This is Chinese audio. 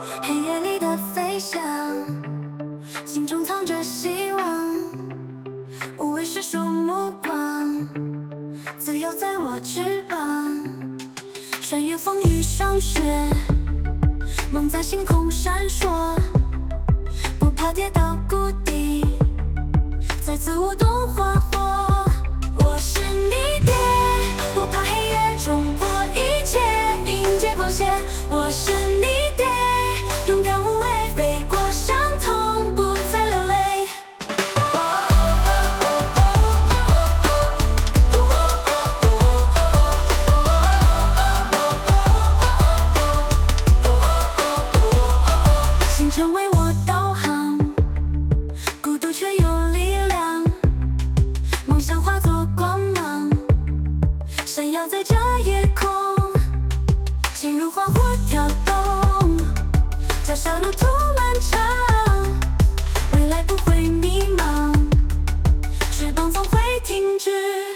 黑夜里的飞翔，心中藏着希望，无畏世俗目光，自由在我翅膀，穿越风雨霜雪，梦在星空闪烁，不怕跌到谷底，再次舞动花火。我是你爹，不怕黑夜冲破一切，迎接光线。我是你爹，勇敢无畏，背过伤痛，不再流泪。星辰为我导航，孤独却有力量，梦想化作光芒，闪耀在这夜空，心如花火跳动，脚下路途漫长，未来不会迷茫，翅膀总会停止。